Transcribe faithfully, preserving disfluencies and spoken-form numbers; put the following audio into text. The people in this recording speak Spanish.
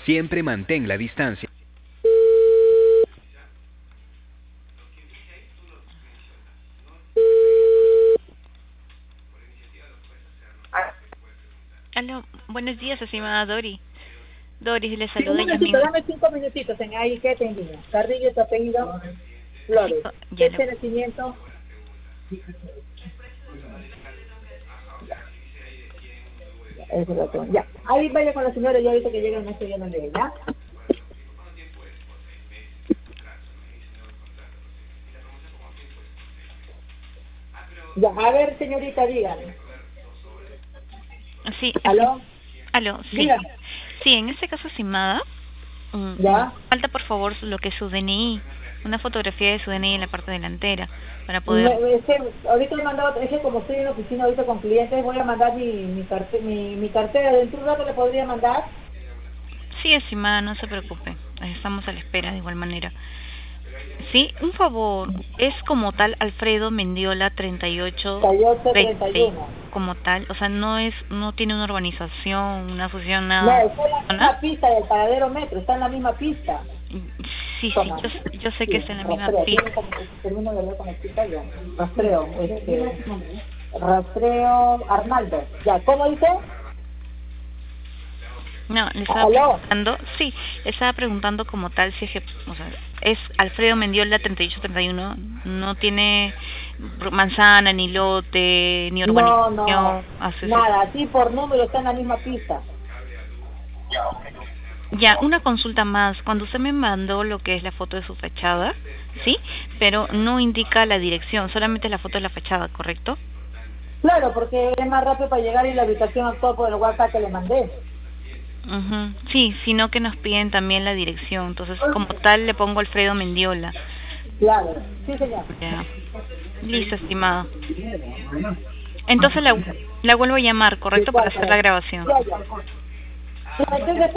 Siempre mantén la distancia. Aló, buenos días, estimada Dori. Doris, le Sí, un saluda momentito, Yasmin. dame cinco minutitos en ahí que te envío. Carrillo, tu apellido, Sí, Flores. co- ya Fecha lo. de nacimiento, ya, eso lo tengo. Ya, ahí vaya con la señora, ya ahorita que llega el maestro ya no lee, ¿ya? Ya, a ver, señorita, dígame. Sí, estim- ¿Aló? Aló, sí. Dígame. Sí, en este caso, estimada, mm, ¿Ya? falta por favor lo que es su D N I, una fotografía de su D N I en la parte delantera, para poder. Me- me- es que ahorita he mandado, es que como estoy en la oficina ahorita con clientes, voy a mandar mi, mi, carte- mi, mi cartera. ¿Dentro de un rato le podría mandar? Sí, estimada, no se preocupe, estamos a la espera de igual manera. Sí, un favor, es como tal Alfredo Mendiola treinta y ocho treinta y ocho, treinta y veinte, uno. como tal, o sea, no es, no tiene una urbanización, una asociación, No, nada. está en la ¿Zona? misma pista del paradero metro, está en la misma pista. Sí, sí, Toma. yo, yo sé que Sí, está en la misma rastreo. pista. Tiene como que termino de hablar con la chica ya. Rastreo. Este, rastreo Arnaldo. Ya, ¿cómo dice? No, le estaba Aló. preguntando, sí, le estaba preguntando como tal si es que, o sea, es Alfredo Mendiola treinta y ocho treinta y uno, no tiene manzana, ni lote, ni No, no. urbanización, hace ese- Nada, así por número está en la misma pista. Ya, una consulta más. Cuando usted me mandó lo que es la foto de su fachada, ¿sí? Pero no indica la dirección, solamente la foto de la fachada, ¿correcto? Claro, porque es más rápido para llegar y la habitación actual por el WhatsApp que le mandé. Ujú. Sí, sino que nos piden también la dirección. Entonces, como tal, le pongo Alfredo Mendiola. Claro. Sí, señor. Ya. Listo, estimado. Entonces la, la vuelvo a llamar, Sí, ¿correcto? Para hacer la cuatro. grabación. Ya, ya. Entonces,